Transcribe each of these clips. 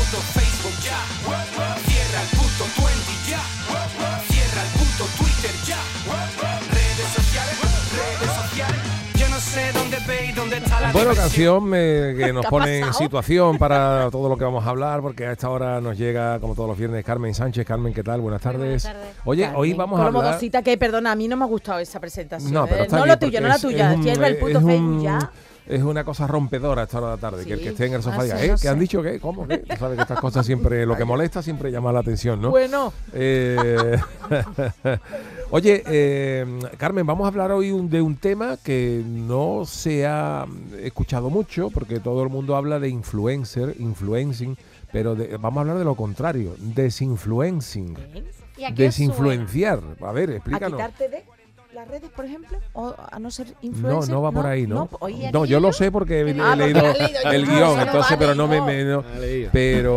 puto Facebook ya. Cierra el puto 20 ya. Cierra el puto Twitter ya. Redes sociales. Yo no sé dónde ve y dónde está la Bueno, diversión. canción que nos pone en situación para todo lo que vamos a hablar, porque a esta hora nos llega, como todos los viernes, Carmen Sánchez. Carmen, ¿qué tal? Buenas tardes. Buenas tardes. Oye, Carmen, hoy vamos con a lo hablar... modosita que, perdona, a mí no me ha gustado esa presentación. No, pero está no bien, lo tuyo, porque no la tuya. Cierra el puto Facebook ya. Es una cosa rompedora a esta hora de la tarde, Sí, que el que esté en el sofá no diga, sé, no ¿qué han sé. dicho? ¿Qué? ¿Cómo? ¿Qué? Tú sabes que estas cosas siempre, lo que molesta siempre llama la atención, ¿no? Bueno, Oye, Carmen, vamos a hablar hoy de un tema que no se ha escuchado mucho, porque todo el mundo habla de influencing, pero vamos a hablar de lo contrario, desinfluencing, ¿Y a qué os desinfluenciar. A ver, a explícanos. quitarte de las redes, por ejemplo, o a no ser influencer. No va por ahí, ¿no? oye, No, yo lo sé porque he porque leído has leído el yo, guión, eso no entonces, vale, pero no no.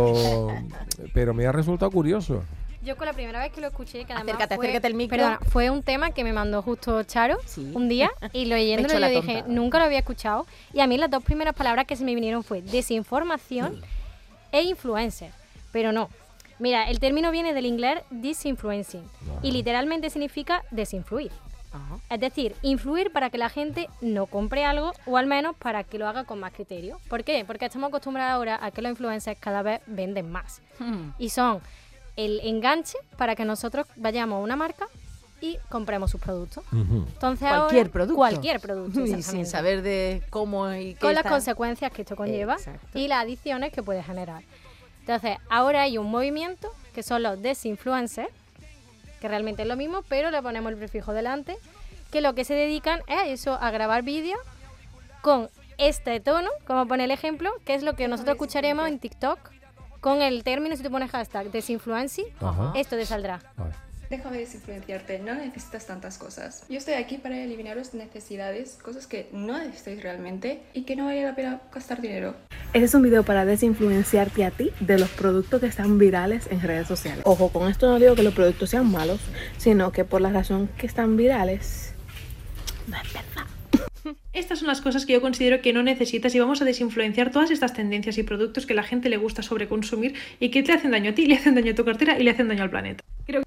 pero me ha resultado curioso. Yo con la primera vez que lo escuché, que además Acércate al micro. Perdona, fue un tema que me mandó justo Charo Sí. un día y leyéndolo hecho yo la dije, tonta. nunca lo había escuchado. Y a mí las dos primeras palabras que se me vinieron fue desinformación e influencer. Pero no. Mira, el término viene del inglés disinfluencing y literalmente significa desinfluir. Ajá. Es decir, influir para que la gente no compre algo o al menos para que lo haga con más criterio. ¿Por qué? Porque estamos acostumbrados ahora a que los influencers cada vez venden más. Y son el enganche para que nosotros vayamos a una marca y compremos sus productos. Ujú. Entonces Cualquier ahora, producto. Cualquier producto, Y sin exactamente. saber de cómo y qué Con las está. consecuencias que esto conlleva Exacto. y las adicciones que puede generar. Entonces, ahora hay un movimiento que son los desinfluencers, que realmente es lo mismo, pero le ponemos el prefijo delante, que lo que se dedican es a eso, a grabar vídeos con este tono, como pone el ejemplo, que es lo que nosotros escucharemos en TikTok, con el término, si tú pones hashtag desinfluencing, Ajá. esto te saldrá. Vale. Déjame desinfluenciarte, no necesitas tantas cosas. Yo estoy aquí para eliminaros necesidades, cosas que no necesitáis realmente y que no vale la pena gastar dinero. Este es un video para desinfluenciarte a ti de los productos que están virales en redes sociales. Ojo, con esto no digo que los productos sean malos, sino que por la razón que están virales, no es verdad. Estas son las cosas que yo considero que no necesitas y vamos a desinfluenciar todas estas tendencias y productos que la gente le gusta sobreconsumir y que te hacen daño a ti, le hacen daño a tu cartera y le hacen daño al planeta.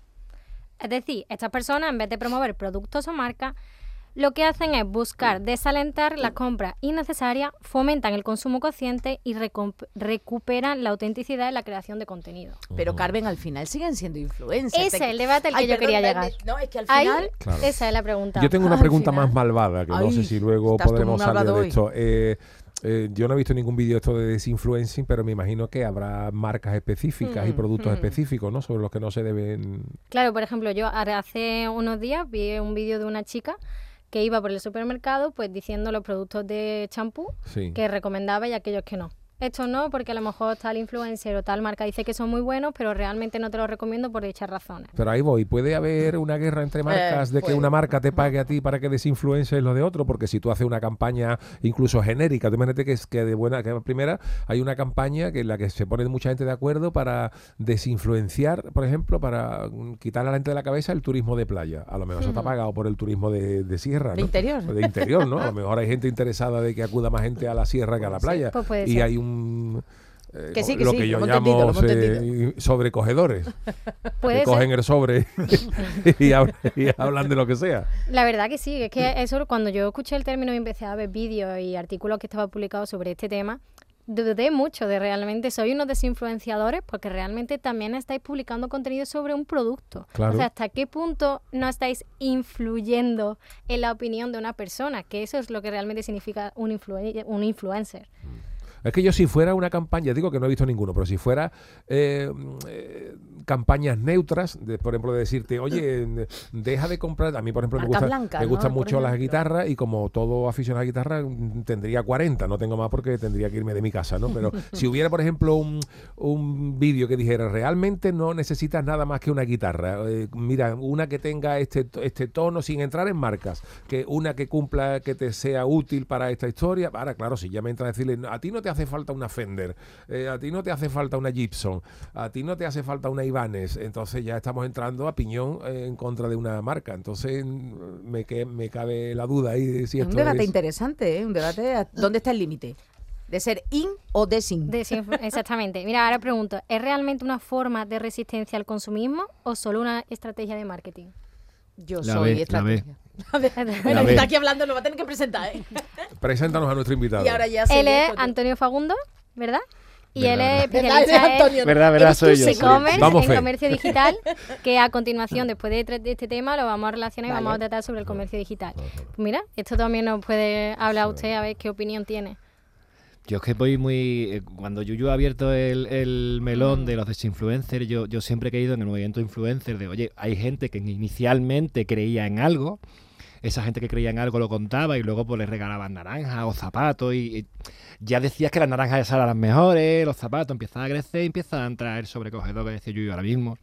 Es decir, estas personas, en vez de promover productos o marcas, lo que hacen es buscar desalentar las compras innecesarias, fomentan el consumo consciente y recuperan la autenticidad en la creación de contenido. Pero Carmen, al final siguen siendo influencers. Ese es el debate al que yo quería llegar. No, es que al Ahí, final... Claro. esa es la pregunta. Yo tengo una Al pregunta final- más malvada, que no Ay, sé si luego estás tú podremos muy salir malvado de hoy. esto. Yo no he visto ningún vídeo esto de desinfluencing, pero me imagino que habrá marcas específicas y productos específicos, ¿no? Sobre los que no se deben... Claro, por ejemplo, yo hace unos días vi un vídeo de una chica que iba por el supermercado pues diciendo los productos de champú Sí. que recomendaba y aquellos que no. Esto no, porque a lo mejor tal influencer o tal marca dice que son muy buenos, pero realmente no te los recomiendo por dichas razones. Pero ahí voy, ¿puede haber una guerra entre marcas de que puede. una marca te pague a ti para que desinfluencies lo de otro? Porque si tú haces una campaña incluso genérica, tú imagínate que de buena, que primera hay una campaña que en la que se pone mucha gente de acuerdo para desinfluenciar, por ejemplo, para quitar a la gente de la cabeza el turismo de playa. A lo mejor eso está pagado por el turismo de sierra, ¿no? De interior. De interior, ¿no? A lo mejor hay gente interesada de que acuda más gente a la sierra que a la playa. pues puede y ser. hay un... Que sí, que lo sí, que lo yo hemos llamo entendido, lo hemos entendido. sobrecogedores. Puede Que ser. cogen el sobre y hablan de lo que sea. La verdad que sí, es que eso cuando yo escuché el término y empecé a ver vídeos y artículos que estaban publicados sobre este tema, dudé mucho de realmente soy unos desinfluenciadores porque realmente también estáis publicando contenido sobre un producto. Claro. O sea, ¿hasta qué punto no estáis influyendo en la opinión de una persona? Que eso es lo que realmente significa un influencer. Es que yo si fuera una campaña, digo que no he visto ninguno, pero si fuera campañas neutras, por ejemplo, de decirte, oye, deja de comprar, a mí por ejemplo Marca blanca, me ¿no? gustan Por mucho las ejemplo. guitarras y como todo aficionado a la guitarra tendría 40, no tengo más porque tendría que irme de mi casa, ¿no? Pero si hubiera por ejemplo un vídeo que dijera, realmente no necesitas nada más que una guitarra, mira, una que tenga este tono sin entrar en marcas, que una que cumpla, que te sea útil para esta historia. Ahora, claro, si ya me entra a decirle, a ti no te hace falta una Fender, a ti no te hace falta una Gibson, a ti no te hace falta una Ibanez, entonces ya estamos entrando a piñón en contra de una marca. Entonces me cabe la duda ahí de si Es esto un debate es... interesante, ¿eh? Un debate... ¿Dónde está el límite? ¿De ser in o desin? Exactamente. Mira, ahora pregunto, ¿es realmente una forma de resistencia al consumismo o solo una estrategia de marketing? Yo La soy B, estrategia. La B. Está aquí hablando, lo va a tener que presentar, ¿eh? Preséntanos a nuestro invitado. Y ahora ya se Él es ve, Antonio Fagundo, ¿verdad? Y Verdad, él es ¿verdad? Eres especialista Antonio, ¿no? Verdad, Eres soy tú, yo. sí. e-commerce, Damos en fe. comercio digital, que a continuación, después de este tema, lo vamos a relacionar y Vale. vamos a tratar sobre el comercio digital. Pues mira, esto también nos puede hablar usted a ver qué opinión tiene. Yo es que voy muy... cuando Yuyu ha abierto el melón de los desinfluencers, yo siempre he creído en el movimiento influencer de, oye, hay gente que inicialmente creía en algo, esa gente que creía en algo lo contaba y luego pues les regalaban naranjas o zapatos y ya decías que las naranjas esas eran las mejores, los zapatos empiezan a crecer y empiezan a entrar el sobrecogedor que decía Yuyu ahora mismo.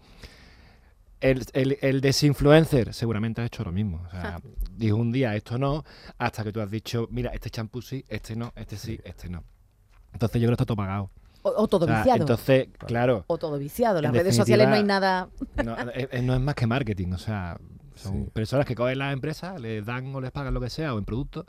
El desinfluencer seguramente ha hecho lo mismo. O sea, dijo un día esto no, hasta que tú has dicho, mira, este champú sí, este no, este sí, este no. Entonces yo creo que está todo pagado. O todo O sea, viciado. entonces, claro, O todo viciado. En las en redes definitiva, sociales no hay nada. no es más que marketing. O sea, son Sí. personas que cogen las empresas, les dan o les pagan lo que sea o en productos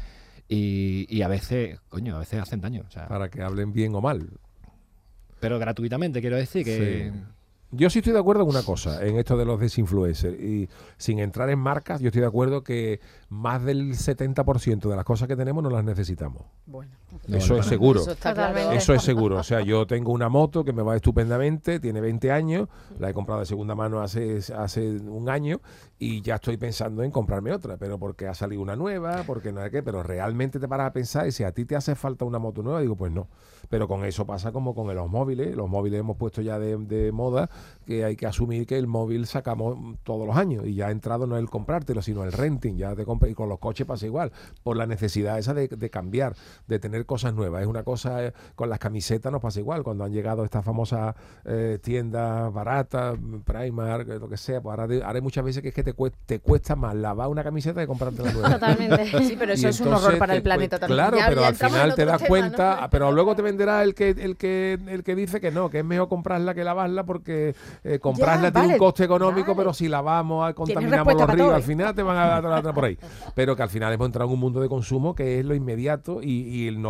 y a veces, coño, a veces hacen daño. O sea, Para que hablen bien o mal. pero gratuitamente, quiero decir que... Sí. Yo sí estoy de acuerdo en una cosa, en esto de los desinfluencers. Y sin entrar en marcas, yo estoy de acuerdo que más del 70% de las cosas que tenemos no las necesitamos. Bueno, No, Eso no, es no. seguro. Eso está Totalmente. claro. Eso es seguro. O sea, yo tengo una moto que me va estupendamente, tiene 20 años, la he comprado de segunda mano hace un año y ya estoy pensando en comprarme otra, pero porque ha salido una nueva, porque no hay qué, pero realmente te paras a pensar y si a ti te hace falta una moto nueva, digo, pues no. Pero con eso pasa como con los móviles. Los móviles hemos puesto ya de moda que hay que asumir que el móvil sacamos todos los años y ya ha entrado no el comprártelo, sino el renting. Ya te compras y con los coches pasa igual, por la necesidad esa de cambiar, de tener cosas nuevas. Es una cosa, con las camisetas nos pasa igual. Cuando han llegado estas famosas tiendas baratas, Primark, lo que sea, pues ahora hay muchas veces que es que te cuesta más lavar una camiseta que comprarte la nueva. Totalmente. Sí, pero eso Y es un entonces horror para el te planeta cue- también. Claro, Ya- pero ya al entramos final en te otro das tema, cuenta, ¿no? pero luego te venderá el que dice que no, que es mejor comprarla que lavarla porque comprarla tiene vale, un coste económico, vale. pero si lavamos, contaminamos respuesta los para ríos, todo, al ¿eh? final te van a dar por ahí. Pero que al final hemos entrado en un mundo de consumo que es lo inmediato y el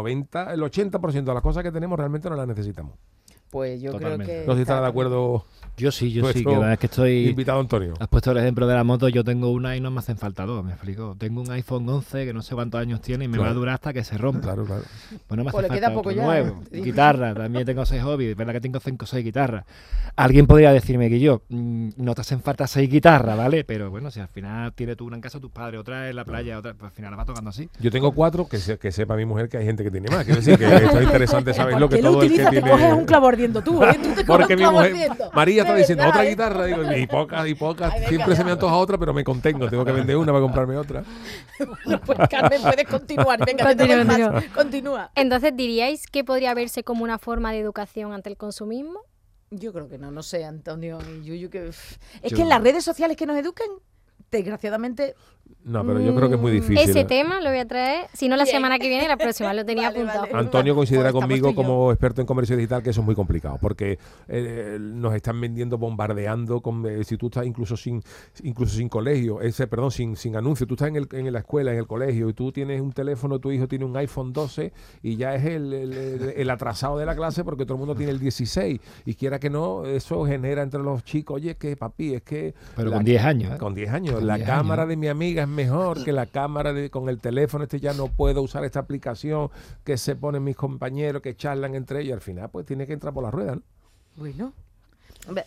80% de las cosas que tenemos realmente no las necesitamos. Pues yo Totalmente. creo que... No sé si estará de acuerdo Yo sí, que nuestro es que estoy... invitado Antonio. Has puesto el ejemplo de la moto, yo tengo una y no me hacen falta dos, me explico. Tengo un iPhone 11 que no sé cuántos años tiene y me va a Claro. durar hasta que se rompa. Claro, claro. Pues no me hace Pues le falta queda poco otro ya, nuevo. ¿eh? Guitarra, también tengo 6 hobbies, es verdad que tengo 5 o 6 guitarras. Alguien podría decirme que yo, no te hacen falta 6 guitarras, ¿vale? Pero bueno, si al final tienes tú una en casa de tus padres, otra en la playa, otra, pues al final la vas tocando así. Yo tengo 4, que sepa mi mujer que hay gente que tiene más. Quiero decir que esto es interesante saber lo que ¿Por qué lo todo el que utilizas? Te tiene... coges un clavo ardiendo tú, ¿eh? Tú te coges Porque un mi clavo mujer, ardiendo. María está De diciendo verdad, otra ¿eh? guitarra, digo, y pocas, Ay, venga, siempre se me ya. antoja otra, pero me contengo, tengo que vender una para comprarme otra. Bueno, pues Carmen, puedes continuar. Venga, que te doy Continúa, más. Continúa. Entonces, ¿diríais que podría verse como una forma de educación ante el consumismo? Yo creo que no sé, Antonio y Yuyu, que... Es Yo- que en las redes sociales que nos educan, desgraciadamente... No, pero yo creo que es muy difícil. Ese tema lo voy a traer, si no la Bien. semana que viene, la próxima, lo tenía Vale, apuntado. vale. Antonio considera Pues estamos conmigo tú y yo. como experto en comercio digital que eso es muy complicado porque nos están vendiendo, bombardeando si tú estás incluso sin colegio, sin anuncio, tú estás en la escuela, en el colegio y tú tienes un teléfono, tu hijo tiene un iPhone 12 y ya es el atrasado de la clase porque todo el mundo tiene el 16 y quiera que no, eso genera entre los chicos, oye, es que papi, es que... Pero con 10 años, ¿eh? Con 10 años. Con La 10 cámara años. de mi amiga es mejor que la cámara con el teléfono. Ya no puedo usar esta aplicación que se ponen mis compañeros, que charlan entre ellos. Al final, pues tiene que entrar por la rueda, ¿no? Bueno... Hombre,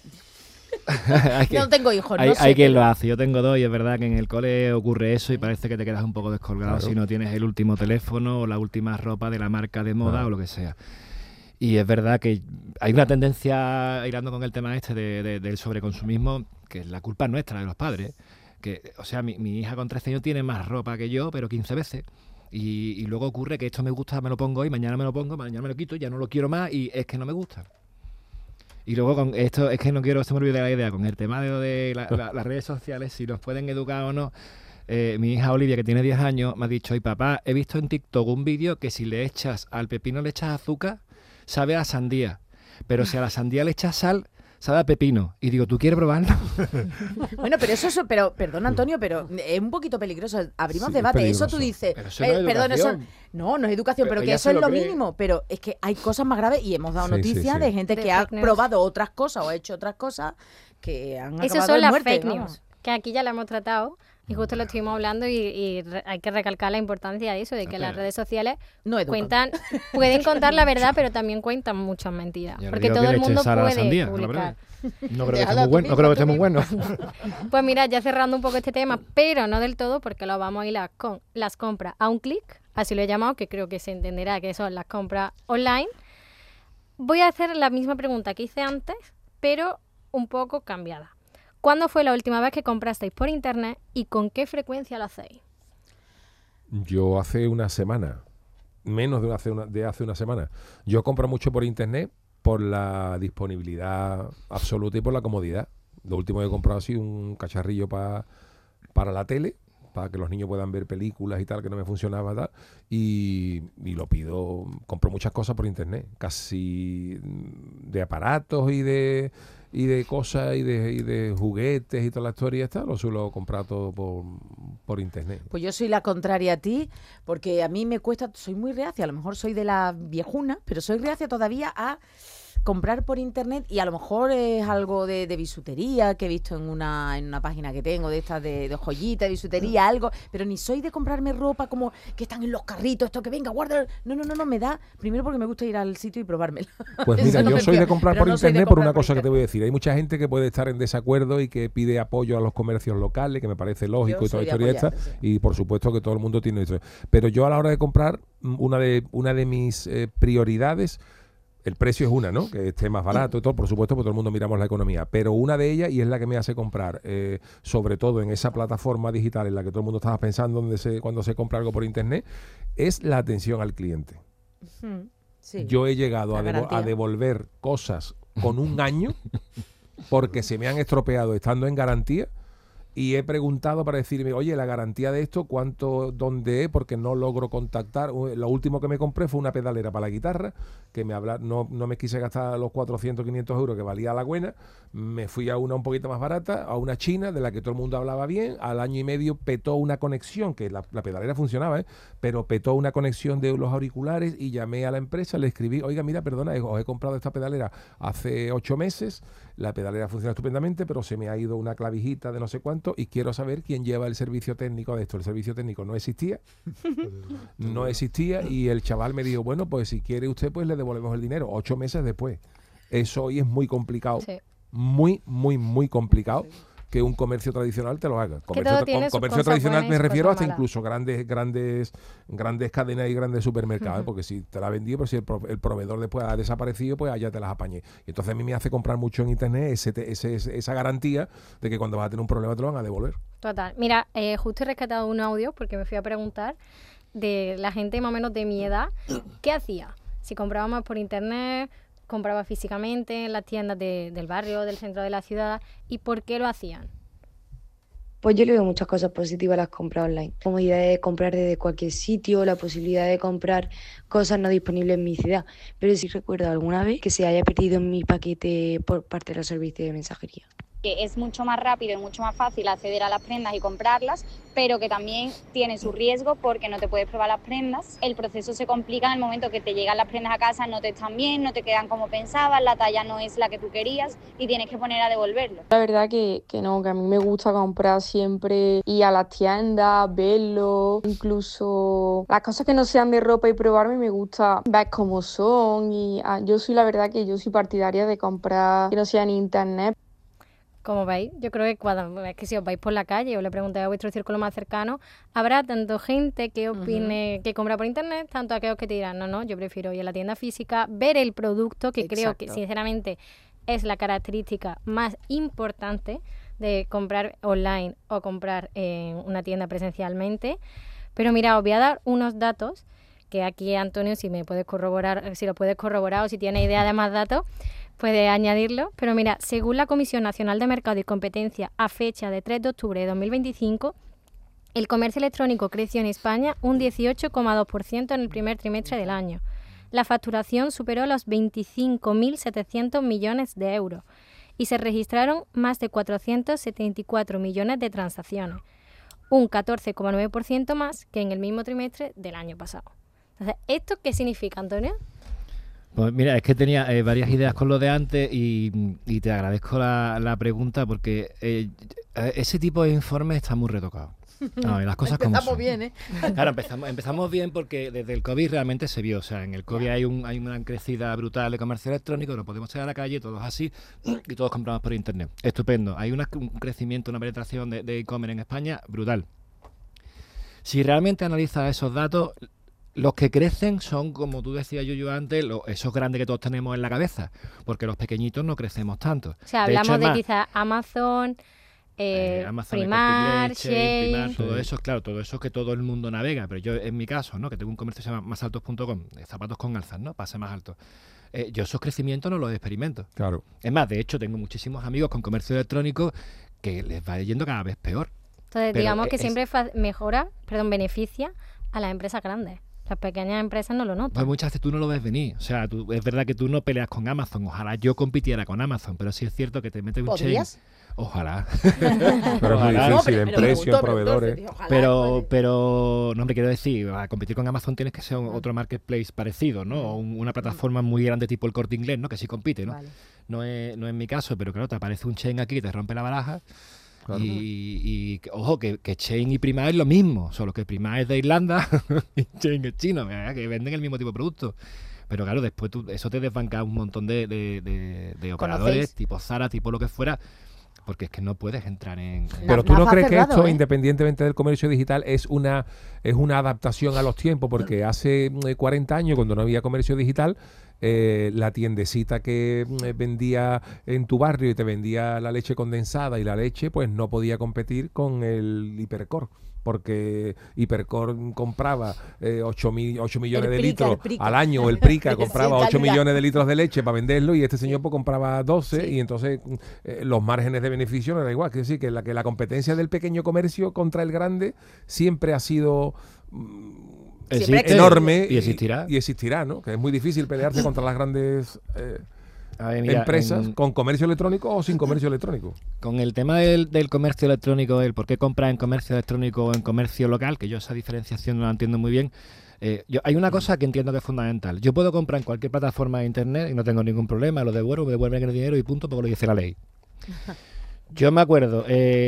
Hay que- no tengo hijos, no hay, sé. hay quien pero- lo hace, yo tengo 2 y es verdad que en el cole ocurre eso y parece que te quedas un poco descolgado Claro. si no tienes el último teléfono o la última ropa de la marca de moda Claro. o lo que sea. Y es verdad que hay una tendencia, hilando con el tema este del sobreconsumismo, que la culpa es nuestra, de los padres. Que, o sea, mi hija con 13 años tiene más ropa que yo, pero 15 veces. Y luego ocurre que esto me gusta, me lo pongo hoy, mañana me lo pongo, mañana me lo quito, ya no lo quiero más y es que no me gusta. Y luego con esto, es que no quiero que se me olvide la idea, con el tema de las redes sociales, si nos pueden educar o no. Mi hija Olivia, que tiene 10 años, me ha dicho, papá, he visto en TikTok un vídeo que si le echas al pepino le echas azúcar, sabe a sandía. Pero si a la sandía le echas sal, sabe a pepino. Y digo, ¿tú quieres probarlo? Bueno, pero pero perdón, Antonio, pero es un poquito peligroso. Abrimos Sí, debate. peligroso. Eso tú dices. Pero eso no es perdón, educación. no es educación, pero que ella eso se es lo lo cree. mínimo. Pero es que hay cosas más graves y hemos dado Sí, noticias sí, sí. de gente De que ha fake news. probado otras cosas o ha hecho otras cosas que han acabado Esas son en las muerte, fake vamos. news, que aquí ya la hemos tratado y justo lo estuvimos hablando y hay que recalcar la importancia de eso, de que las redes sociales No educan. pueden contar la verdad, pero también cuentan muchas mentiras. Y ahora Porque digo todo que el le eche mundo sal a la puede sandía, a la publicar. No creo que esté Déjalo muy tú bueno. No mismo, creo que tú esté muy mismo. bueno. Pues mira, ya cerrando un poco este tema, pero no del todo, porque lo vamos a hilar con las compras a un clic, así lo he llamado, que creo que se entenderá que son las compras online. Voy a hacer la misma pregunta que hice antes, pero un poco cambiada. ¿Cuándo fue la última vez que comprasteis por internet y con qué frecuencia lo hacéis? Yo hace una semana, menos de hace una semana. Yo compro mucho por internet por la disponibilidad absoluta y por la comodidad. Lo último que he comprado ha sido un cacharrillo para la tele, para que los niños puedan ver películas y tal, que no me funcionaba tal, y lo pido. Compro muchas cosas por internet, casi de aparatos y de cosas y de juguetes y toda la historia esta, lo suelo comprar todo por internet. Pues yo soy la contraria a ti, porque a mí me cuesta, soy muy reacia, a lo mejor soy de la viejuna, pero soy reacia todavía a comprar por internet y a lo mejor es algo de bisutería que he visto en una página que tengo de estas de joyitas, de bisutería, algo, pero ni soy de comprarme ropa como que están en los carritos, esto que venga, guarda. No, me da, primero porque me gusta ir al sitio y probármela. Pues Eso mira, no yo me soy de fía, comprar pero por no soy de internet por comprar una por cosa que te internet. voy a decir. Hay mucha gente que puede estar en desacuerdo y que pide apoyo a los comercios locales, que me parece lógico Yo y toda soy la de historia esta, apoyar, sí. y por supuesto que todo el mundo tiene eso. Pero yo a la hora de comprar, una de mis prioridades, el precio es una, ¿no? Que esté más barato y todo, por supuesto, porque todo el mundo miramos la economía. Pero una de ellas, y es la que me hace comprar, sobre todo en esa plataforma digital en la que todo el mundo estaba pensando cuando se compra algo por internet, es la atención al cliente. Sí. Yo he llegado La a garantía. devolver cosas con un año porque se me han estropeado estando en garantía. Y he preguntado para decirme, oye, la garantía de esto, ¿dónde es? Porque no logro contactar. Lo último que me compré fue una pedalera para la guitarra, que no me quise gastar los 400, 500 euros que valía la buena. Me fui a una un poquito más barata, a una china, de la que todo el mundo hablaba bien. Al año y medio petó una conexión, que la pedalera funcionaba, pero petó una conexión de los auriculares y llamé a la empresa, le escribí, oiga, mira, perdona, os he comprado esta pedalera hace 8 meses, la pedalera funciona estupendamente, pero se me ha ido una clavijita de no sé cuánto y quiero saber quién lleva el servicio técnico de esto. El servicio técnico no existía y el chaval me dijo, bueno, pues si quiere usted, pues le devolvemos el dinero 8 meses después. Eso hoy es muy complicado, Sí. muy, muy, muy complicado que un comercio tradicional te lo haga. todo tiene sus Comercio cosas tradicional buenas y me sus refiero cosas hasta malas. incluso grandes cadenas y grandes supermercados, Ujú. porque si te la ha vendido, pero si el proveedor después ha desaparecido, pues allá te las apañé. Y entonces a mí me hace comprar mucho en internet esa garantía de que cuando vas a tener un problema te lo van a devolver. Total. Mira, justo he rescatado un audio porque me fui a preguntar de la gente más o menos de mi edad, ¿qué hacía? Si compraba más por internet, compraba físicamente en las tiendas del barrio, del centro de la ciudad, ¿y por qué lo hacían? Pues yo le veo muchas cosas positivas a las compras online. Comodidad de comprar desde cualquier sitio, la posibilidad de comprar cosas no disponibles en mi ciudad. Pero sí recuerdo alguna vez que se haya perdido mi paquete por parte de los servicios de mensajería. Que es mucho más rápido y mucho más fácil acceder a las prendas y comprarlas, pero que también tiene su riesgo porque no te puedes probar las prendas. El proceso se complica en el momento que te llegan las prendas a casa, no te están bien, no te quedan como pensabas, la talla no es la que tú querías y tienes que poner a devolverlo. La verdad que no, que a mí me gusta comprar siempre, ir a las tiendas, verlo, incluso las cosas que no sean de ropa y probarme, me gusta ver cómo son y yo soy partidaria de comprar que no sea en internet. Como veis, yo creo que es que si os vais por la calle o le preguntáis a vuestro círculo más cercano, habrá tanto gente que opine que compra por internet, tanto aquellos que te dirán, no, yo prefiero ir a la tienda física, ver el producto, que creo que sinceramente es la característica más importante de comprar online o comprar en una tienda presencialmente. Pero mira, os voy a dar unos datos que aquí, Antonio, si me puedes corroborar, si lo puedes corroborar o si tienes idea de más datos, puede añadirlo, pero mira, según la Comisión Nacional de Mercado y Competencia, a fecha de 3 de octubre de 2025, el comercio electrónico creció en España un 18,2% en el primer trimestre del año. La facturación superó los 25.700 millones de euros y se registraron más de 474 millones de transacciones, un 14,9% más que en el mismo trimestre del año pasado. Entonces, ¿esto qué significa, Antonio? Pues mira, es que tenía varias ideas con lo de antes y te agradezco la pregunta porque ese tipo de informes está muy retocado. No, y las cosas como Empezamos son. bien, ¿eh? Claro, empezamos bien porque desde el COVID realmente se vio. O sea, en el COVID hay una crecida brutal de comercio electrónico, no podemos salir a la calle, todos así, y todos compramos por internet. Estupendo. Hay un crecimiento, una penetración de e-commerce en España brutal. Si realmente analizas esos datos, los que crecen son, como tú decías, Yuyu, antes, esos grandes que todos tenemos en la cabeza, porque los pequeños no crecemos tanto. O sea, De hecho, hablamos es de más, quizás Amazon, Amazon, Primar, El Corte Inglés, Shein. Primar, todo eso, claro, todo eso que todo el mundo navega, pero yo en mi caso, ¿no? Que tengo un comercio que se llama masaltos.com, zapatos con alzas, ¿no? Pase más alto. Yo esos crecimientos no los experimento. Claro. Es más, de hecho, tengo muchísimos amigos con comercio electrónico que les va yendo cada vez peor. Entonces, Pero digamos que siempre beneficia a las empresas grandes. Las pequeñas empresas no lo notan. Pues muchas veces tú no lo ves venir. O sea, es verdad que tú no peleas con Amazon. Ojalá yo compitiera con Amazon, pero sí es cierto que te metes un chain. ¿Podrías? Ojalá. Pero es muy Ojalá. difícil en precio, en proveedores. Pero, no, hombre, quiero decir, a competir con Amazon tienes que ser otro marketplace parecido, ¿no? O una plataforma muy grande tipo el Corte Inglés, ¿no? Que sí compite, ¿no? Vale. No es mi caso, pero claro, te aparece un chain aquí y te rompe la baraja. Claro. Y ojo, que Chain y Primar es lo mismo, solo que Primar es de Irlanda y Chain es chino, ¿verdad? Que venden el mismo tipo de producto. Pero claro, después eso te desbanca un montón de operadores, tipo Zara, tipo lo que fuera, porque es que no puedes entrar en... Pero tú no crees que esto, independientemente del comercio digital, es una adaptación a los tiempos, porque hace 40 años, cuando no había comercio digital, la tiendecita que vendía en tu barrio y te vendía la leche condensada y la leche, pues no podía competir con el Hipercor, porque Hipercor compraba 8 millones de litros al año, o el Prica compraba 8 millones de litros de leche para venderlo y este señor pues compraba 12 y entonces los márgenes de beneficio no era igual. Es decir, que la competencia del pequeño comercio contra el grande siempre ha sido... enorme y existirá, ¿no? Que es muy difícil pelearse contra las grandes empresas con comercio electrónico o sin comercio electrónico. Con el tema del comercio electrónico, el por qué comprar en comercio electrónico o en comercio local, que yo esa diferenciación no la entiendo muy bien. Hay una cosa que entiendo que es fundamental. Yo puedo comprar en cualquier plataforma de internet y no tengo ningún problema, lo devuelvo, me devuelven el dinero y punto, porque lo dice la ley. Yo me acuerdo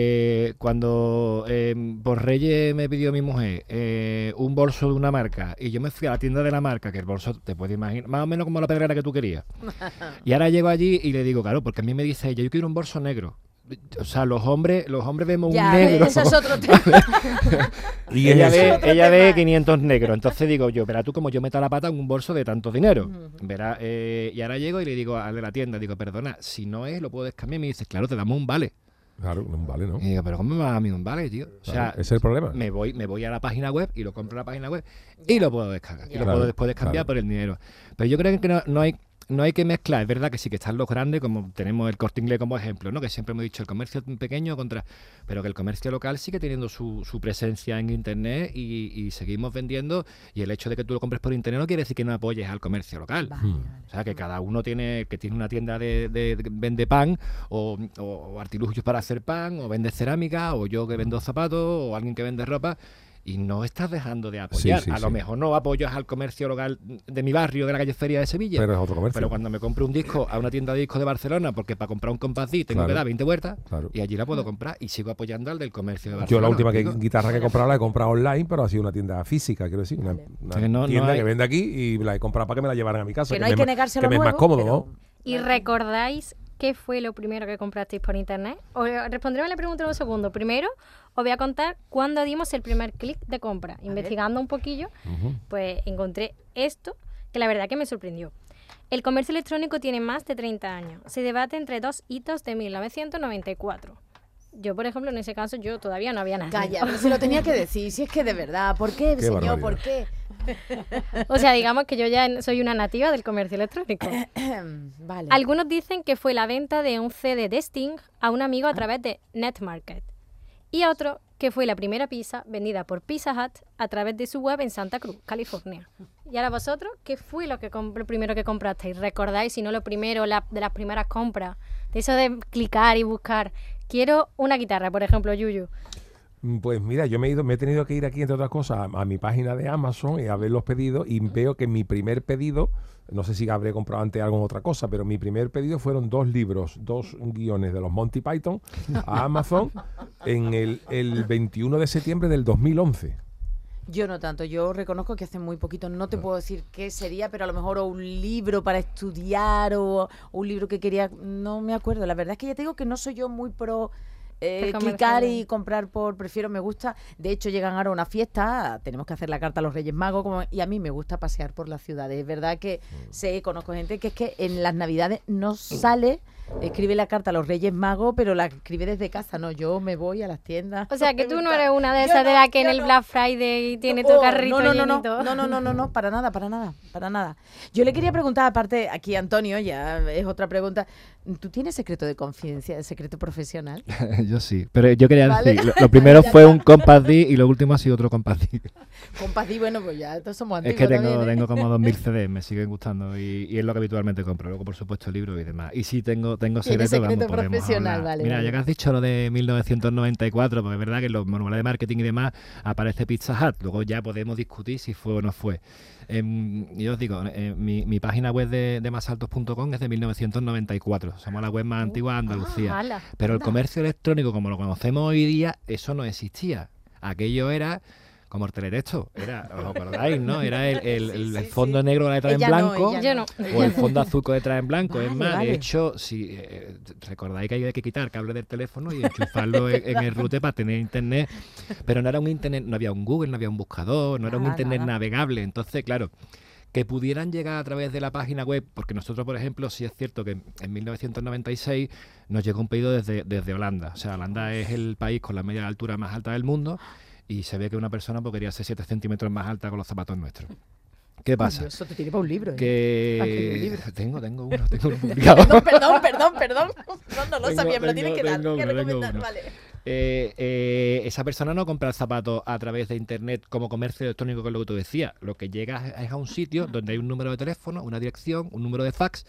cuando por Reyes me pidió mi mujer un bolso de una marca y yo me fui a la tienda de la marca, que el bolso te puedes imaginar, más o menos como la pedrera que tú querías. Y ahora llego allí y le digo, claro, porque a mí me dice ella, yo quiero un bolso negro. O sea, los hombres vemos un negro. Eso es otro tema. Y ella ve 500 negros. Entonces digo yo, verá tú como yo meto la pata en un bolso de tanto dinero. Verá, y ahora llego y le digo al de la tienda, digo, perdona, si no es, lo puedo descambiar. Y me dice, claro, te damos un vale. Claro, un vale, ¿no? Y digo, pero ¿cómo me va a dar a mí un vale, tío? O sea, ese es el problema. Me voy a la página web y lo compro en la página web y lo puedo descargar. Y lo puedo después descambiar por el dinero. Pero yo creo que no hay que mezclar. Es verdad que sí que están los grandes, como tenemos el Corte Inglés como ejemplo, ¿no? Que siempre hemos dicho el comercio pequeño pero que el comercio local sigue teniendo su presencia en internet y seguimos vendiendo, y el hecho de que tú lo compres por internet no quiere decir que no apoyes al comercio local. O sea, que cada uno tiene una tienda de vende pan o artilugios para hacer pan, o vende cerámica, o yo que vendo zapatos, o alguien que vende ropa. Y no estás dejando de apoyar. A lo mejor no apoyas al comercio local de mi barrio, de la calle Feria de Sevilla. Pero es otro comercio. Pero cuando me compro un disco a una tienda de discos de Barcelona, porque para comprar un compás tengo que dar 20 vueltas, y allí la puedo comprar y sigo apoyando al del comercio de Barcelona. Yo la última guitarra que he comprado la he comprado online, pero ha sido una tienda física, quiero decir. Una tienda que vende aquí y la he comprado para que me la llevaran a mi casa. Que no hay que negarse que me es más cómodo, ¿no? ¿Y recordáis qué fue lo primero que comprasteis por internet? Os responderé a la pregunta en un segundo. Primero, os voy a contar cuándo dimos el primer clic de compra. Investigando un poquillo, pues encontré esto, que la verdad que me sorprendió. El comercio electrónico tiene más de 30 años. Se debate entre dos hitos de 1994. Yo, por ejemplo, en ese caso, yo todavía no había nacido. Calla, pero se lo tenía que decir. Si es que de verdad, ¿por qué, señor? ¿Por qué? O sea, digamos que yo ya soy una nativa del comercio electrónico. Vale. Algunos dicen que fue la venta de un CD de Sting a un amigo a través de Netmarket. Y otro que fue la primera pizza vendida por Pizza Hut a través de su web en Santa Cruz, California. Y ahora vosotros, ¿qué fue lo primero que comprasteis? ¿Recordáis, si no lo primero, de las primeras compras De eso de clicar y buscar. Quiero una guitarra, por ejemplo, Yuyu. Pues mira, yo me he tenido que ir aquí, entre otras cosas, a mi página de Amazon y a ver los pedidos, y veo que mi primer pedido, no sé si habré comprado antes alguna otra cosa, pero mi primer pedido fueron 2 libros, 2 guiones de los Monty Python a Amazon en el 21 de septiembre del 2011. Yo no tanto, yo reconozco que hace muy poquito, no te puedo decir qué sería, pero a lo mejor o un libro para estudiar o un libro que quería, no me acuerdo. La verdad es que ya te digo que no soy yo muy pro clicar y comprar prefiero, me gusta. De hecho, llegan ahora a una fiesta, tenemos que hacer la carta a los Reyes Magos, y a mí me gusta pasear por las ciudades. Es verdad que conozco gente que es que en las Navidades no sale, escribe la carta a los Reyes Magos, pero la escribe desde casa. No, yo me voy a las tiendas. O sea, que tú no eres una de esas de la que en el Black Friday tiene tu carrito llenito. No, para nada. Yo le quería preguntar, aparte, aquí Antonio, ya es otra pregunta, ¿tú tienes secreto de confidencia, secreto profesional? Yo sí, pero yo quería decir, lo primero fue un Compass D y lo último ha sido otro Compass D. Compass D, bueno, pues ya todos somos antiguos. Es que tengo como 2000 CDs, me siguen gustando y es lo que habitualmente compro. Luego, por supuesto, libros y demás. Y sí tengo secreto, vamos, profesional, vale. Mira, ya que has dicho lo de 1994, porque es verdad que en los manuales de marketing y demás aparece Pizza Hut. Luego ya podemos discutir si fue o no fue. Yo os digo, mi página web de masaltos.com es de 1994. Somos la web más antigua de Andalucía. Pero el comercio electrónico, como lo conocemos hoy día, eso no existía. Aquello era como el teletexto. ¿Os acordáis, no? Era el fondo negro con la letra en blanco o el fondo azul con la letra en blanco. Es más, de hecho, si recordáis que hay que quitar cable del teléfono y enchufarlo en el router para tener internet. Pero no era un internet, no había un Google, no había un buscador, no era un internet navegable. Entonces, claro, que pudieran llegar a través de la página web, porque nosotros, por ejemplo, sí es cierto que en 1996 nos llegó un pedido desde Holanda. O sea, Holanda es el país con la media de altura más alta del mundo y se ve que una persona quería ser 7 centímetros más alta con los zapatos nuestros. ¿Qué pasa? Eso te tiene para un libro. Que tengo uno publicado. Perdón. No lo sabía, me lo tienes que dar. ¿Qué recomendar? Vale. Esa persona no compra el zapato a través de internet como comercio electrónico, que es lo que tú decías. Lo que llega es a un sitio donde hay un número de teléfono, una dirección, un número de fax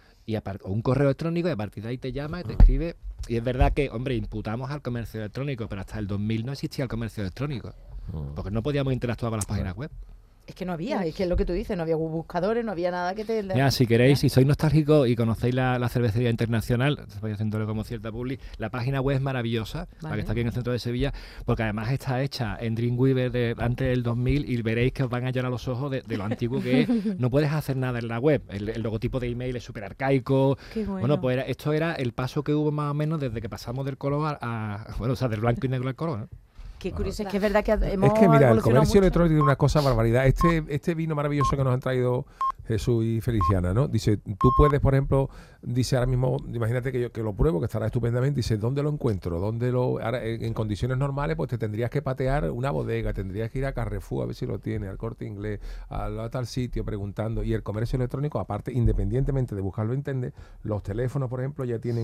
o un correo electrónico, y a partir de ahí te llama y te escribe. Y es verdad que, hombre, imputamos al comercio electrónico, pero hasta el 2000 no existía el comercio electrónico, porque no podíamos interactuar con las páginas web. Es que no había, es que es lo que tú dices, no había buscadores, no había nada que te... Mira, si queréis, si sois nostálgicos y conocéis la cervecería internacional, estoy haciéndole como cierta publi, la página web es maravillosa, la que está aquí en el centro de Sevilla, porque además está hecha en Dreamweaver antes del 2000 y veréis que os van a llorar los ojos de lo antiguo que es. No puedes hacer nada en la web, el logotipo de email es súper arcaico. Qué bueno. Pues esto era el paso que hubo más o menos desde que pasamos del color del blanco y negro al color, ¿no? Qué curioso, es que es verdad que hemos... Es que mira, el comercio mucho. electrónico tiene una cosa barbaridad. Este vino maravilloso que nos han traído Jesús y Feliciana, ¿no? Dice, tú puedes, por ejemplo, dice ahora mismo, imagínate que lo pruebo, que estará estupendamente, dice, ¿dónde lo encuentro? Ahora, en condiciones normales, pues te tendrías que patear una bodega, tendrías que ir a Carrefour a ver si lo tiene, al Corte Inglés, a tal sitio preguntando. Y el comercio electrónico, aparte, independientemente de buscarlo en internet, los teléfonos, por ejemplo, ya tienen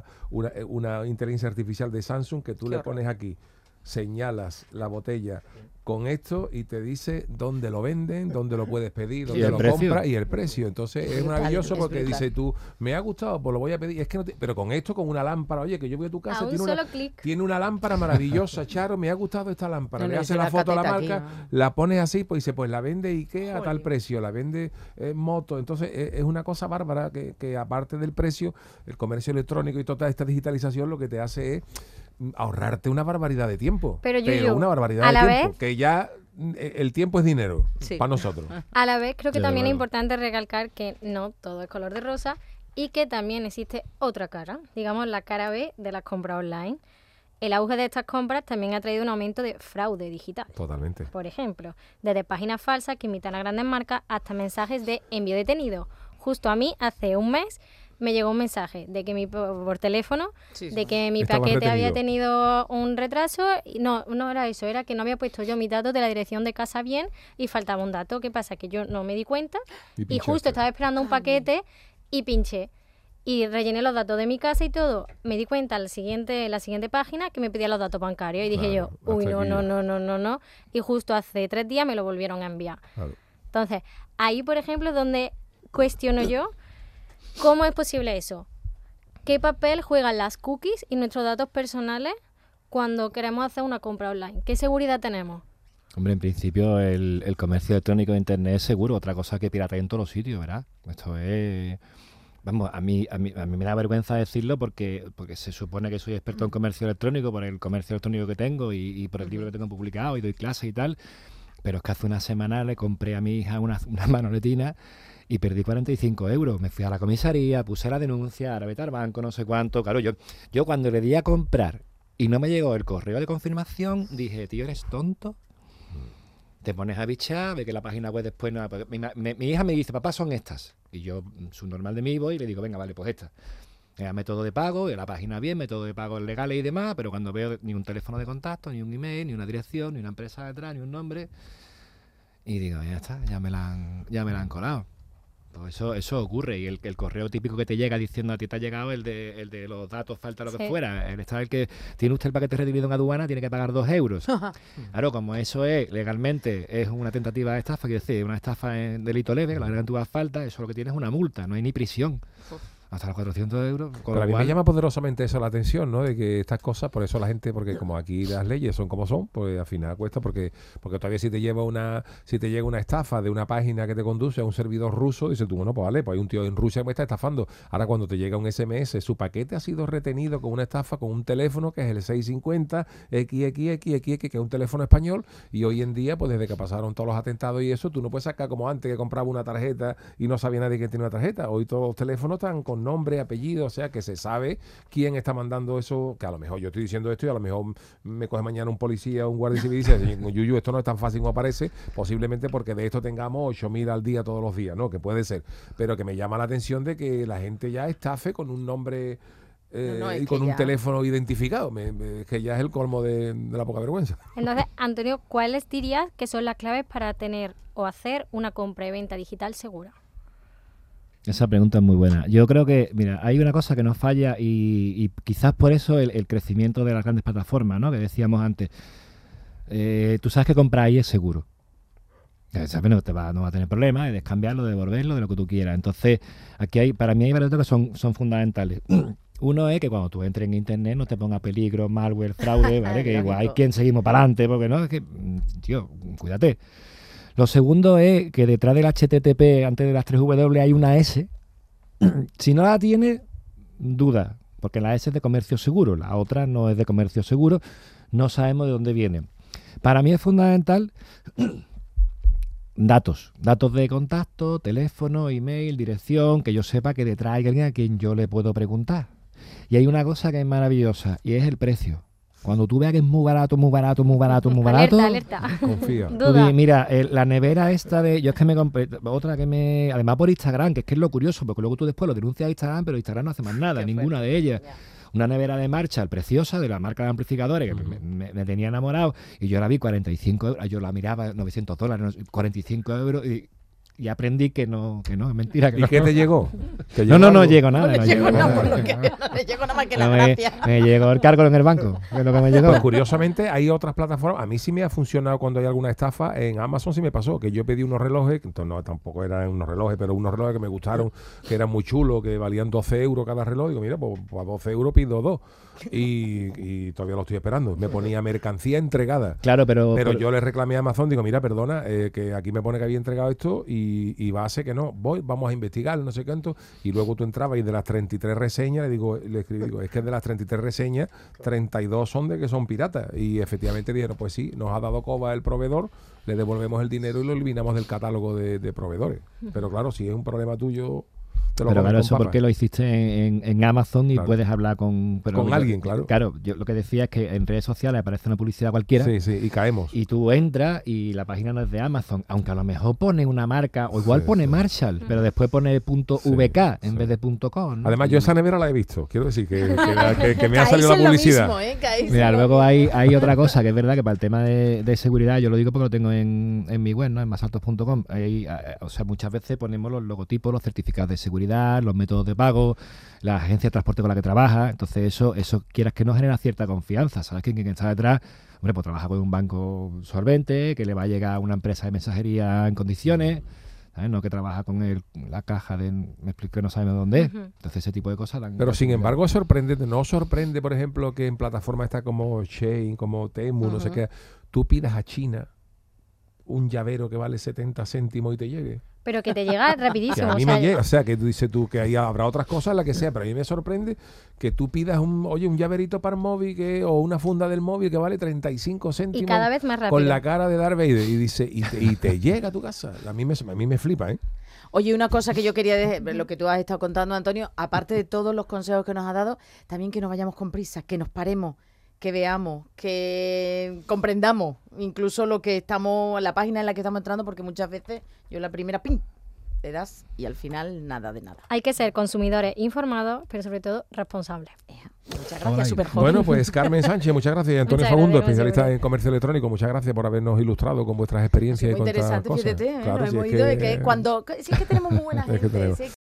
una inteligencia artificial de Samsung que tú le pones aquí, señalas la botella con esto y te dice dónde lo venden, dónde lo puedes pedir, dónde lo compras y el precio. Entonces es maravilloso porque dice tú, me ha gustado, pues lo voy a pedir. Es que pero con esto, con una lámpara, oye, que yo voy a tu casa, tiene una lámpara maravillosa, Charo, me ha gustado esta lámpara. Le hace la foto a la marca, la pones así, pues dice, pues la vende IKEA a tal precio, la vende Moto. Entonces es una cosa bárbara que aparte del precio, el comercio electrónico y toda esta digitalización lo que te hace es ahorrarte una barbaridad de tiempo. Pero una barbaridad de tiempo. Que ya el tiempo es dinero para nosotros. A la vez creo que también es importante recalcar que no todo es color de rosa y que también existe otra cara, digamos la cara B de las compras online. El auge de estas compras también ha traído un aumento de fraude digital. Totalmente. Por ejemplo, desde páginas falsas que imitan a grandes marcas hasta mensajes de envío detenido. Justo a mí, hace un mes, me llegó un mensaje de que por teléfono, de que mi paquete había tenido un retraso. Y no era eso, era que no había puesto yo mis datos de la dirección de casa bien y faltaba un dato. ¿Qué pasa? Que yo no me di cuenta y justo estaba esperando un paquete y pinché. Y rellené los datos de mi casa y todo. Me di cuenta en la siguiente página que me pedía los datos bancarios. Y dije yo, uy, no. Y justo hace 3 días me lo volvieron a enviar. Claro. Entonces, ahí, por ejemplo, es donde cuestiono yo, ¿cómo es posible eso? ¿qué papel juegan las cookies y nuestros datos personales cuando queremos hacer una compra online? ¿Qué seguridad tenemos? Hombre, en principio el comercio electrónico de Internet es seguro, otra cosa que piratea en todos los sitios, ¿verdad? Esto es... Vamos, a mí me da vergüenza decirlo porque se supone que soy experto en comercio electrónico por el comercio electrónico que tengo y por el libro que tengo publicado y doy clases y tal, pero es que hace una semana le compré a mi hija una manoletina y perdí 45 euros. Me fui a la comisaría, puse la denuncia, ahora vete al banco, no sé cuánto. Claro, yo cuando le di a comprar y no me llegó el correo de confirmación, dije, tío, ¿eres tonto? Te pones a bichar, ve que la página web después no... Mi hija me dice, papá, son estas. Y yo, subnormal de mí, voy y le digo, venga, vale, pues estas. Método de pago, la página bien, método de pago legales y demás, pero cuando veo ni un teléfono de contacto, ni un email, ni una dirección, ni una empresa detrás, ni un nombre, y digo, ya está, ya me la han colado. Pues eso ocurre, y el correo típico que te llega diciendo a ti te ha llegado el de los datos, falta lo que fuera, el que tiene usted el paquete recibido en aduana, tiene que pagar 2 euros. Claro, como eso es legalmente es una tentativa de estafa, quiero decir, una estafa en delito leve, que la agregan tu falta, eso lo que tiene es una multa, no hay ni prisión. Hasta los 400 euros. Pero a mí me llama poderosamente eso la atención, ¿no? De que estas cosas, por eso la gente, porque como aquí las leyes son como son, pues al final cuesta, porque todavía si te llega una estafa de una página que te conduce a un servidor ruso, dices tú, bueno, pues vale, pues hay un tío en Rusia que me está estafando. Ahora cuando te llega un SMS, su paquete ha sido retenido con una estafa, con un teléfono que es el 650 XXXX, que es un teléfono español, y hoy en día, pues desde que pasaron todos los atentados y eso, tú no puedes sacar como antes que compraba una tarjeta y no sabía nadie que tiene una tarjeta. Hoy todos los teléfonos están con nombre, apellido, o sea que se sabe quién está mandando eso, que a lo mejor yo estoy diciendo esto y a lo mejor me coge mañana un policía o un guardia civil y dice, Yuyu, esto no es tan fácil como parece, posiblemente porque de esto tengamos 8.000 al día todos los días, ¿no? Que puede ser, pero que me llama la atención de que la gente ya estafe con un nombre y con un teléfono identificado, que ya es el colmo de la poca vergüenza. Entonces, Antonio, ¿cuáles dirías que son las claves para tener o hacer una compra y venta digital segura? Esa pregunta es muy buena. Yo creo que, mira, hay una cosa que nos falla y quizás por eso el crecimiento de las grandes plataformas, ¿no? Que decíamos antes. Tú sabes que comprar ahí es seguro. ¿Sabes? No va a tener problemas de descambiarlo, de devolverlo, de lo que tú quieras. Entonces, aquí para mí hay varios datos que son fundamentales. Uno es que cuando tú entres en internet no te ponga peligro, malware, fraude, ¿vale? Que igual hay quien seguimos para adelante, porque no, es que, tío, cuídate. Lo segundo es que detrás del HTTP, antes de las 3W, hay una S. Si no la tiene, duda, porque la S es de comercio seguro, la otra no es de comercio seguro, no sabemos de dónde viene. Para mí es fundamental datos de contacto, teléfono, email, dirección, que yo sepa que detrás hay alguien a quien yo le puedo preguntar. Y hay una cosa que es maravillosa, y es el precio. Cuando tú veas que es muy barato, alerta. Confía. Mira, la nevera esta yo es que me compré otra que además por Instagram, que es lo curioso, porque luego tú después lo denuncias a Instagram, pero Instagram no hace más nada, ninguna de ellas. Una nevera de Marshall preciosa, de la marca de amplificadores, que me tenía enamorado, y yo la vi 45 euros, yo la miraba, $900, 45 euros, y aprendí que no, es mentira. Que ¿Y qué te llegó? No llegó nada. No le llegó nada más que la gracia. Me llegó el cargo en el banco, que es lo que me llegó. Pues curiosamente hay otras plataformas, a mí sí me ha funcionado cuando hay alguna estafa, en Amazon sí me pasó, que yo pedí unos relojes, entonces no, tampoco eran unos relojes, pero unos relojes que me gustaron, que eran muy chulos, que valían 12 euros cada reloj, y digo, mira, pues a 12 euros pido 2. Y todavía lo estoy esperando. Me ponía mercancía entregada. Claro, pero yo le reclamé a Amazon, digo, mira, perdona, que aquí me pone que había entregado esto y va a ser que no, vamos a investigar, no sé cuánto. Y luego tú entrabas y de las 33 reseñas, le escribí, es que de las 33 reseñas, 32 son de que son piratas. Y efectivamente dijeron, pues sí, nos ha dado coba el proveedor, le devolvemos el dinero y lo eliminamos del catálogo de proveedores. Pero claro, si es un problema tuyo... Pero claro, eso porque lo hiciste en Amazon y puedes hablar con alguien, claro. Claro, yo lo que decía es que en redes sociales aparece una publicidad cualquiera. Sí, y caemos. Y tú entras y la página no es de Amazon, aunque a lo mejor pone una marca, o igual pone Marshall, pero después pone .vk en vez de .com, ¿no? Además, yo esa nevera la he visto. Quiero decir que me ha salido la publicidad. Mira, luego hay otra cosa que es verdad que para el tema de seguridad, yo lo digo porque lo tengo en mi web, ¿no? En masaltos.com. O sea, muchas veces ponemos los logotipos, los certificados de seguridad, los métodos de pago, la agencia de transporte con la que trabaja. Entonces eso quieras que no, genera cierta confianza. ¿Sabes que quien está detrás? Hombre, pues trabaja con un banco solvente, que le va a llegar a una empresa de mensajería en condiciones. ¿sabes? No que trabaja con la caja me explico que no sabemos dónde es. Entonces ese tipo de cosas dan. Pero sin embargo no sorprende, por ejemplo, que en plataformas está como Shein, como Temu, no sé qué, tú pidas a China un llavero que vale 70 céntimos y te llegue. Pero que te llega rapidísimo. Que a mí me llega, o sea, que tú dices tú que ahí habrá otras cosas, la que sea, pero a mí me sorprende que tú pidas un llaverito para el móvil o una funda del móvil que vale 35 céntimos. Y cada vez más rápido. Con la cara de Darth Vader y dice y te llega a tu casa. A mí me flipa, ¿eh? Oye, una cosa que yo quería decir, lo que tú has estado contando, Antonio, aparte de todos los consejos que nos ha dado, también que no vayamos con prisa, que nos paremos, que veamos, que comprendamos incluso la página en la que estamos entrando, porque muchas veces yo la primera, ¡pim!, te das y al final nada de nada. Hay que ser consumidores informados, pero sobre todo responsables. Muchas gracias, súper joven. Bueno, pues Carmen Sánchez, muchas gracias. Y Antonio Fagundo, especialista en comercio electrónico, muchas gracias por habernos ilustrado con vuestras experiencias y con estas cosas. Muy interesante, fíjate, claro, nos hemos ido de que si es que tenemos muy buena gente.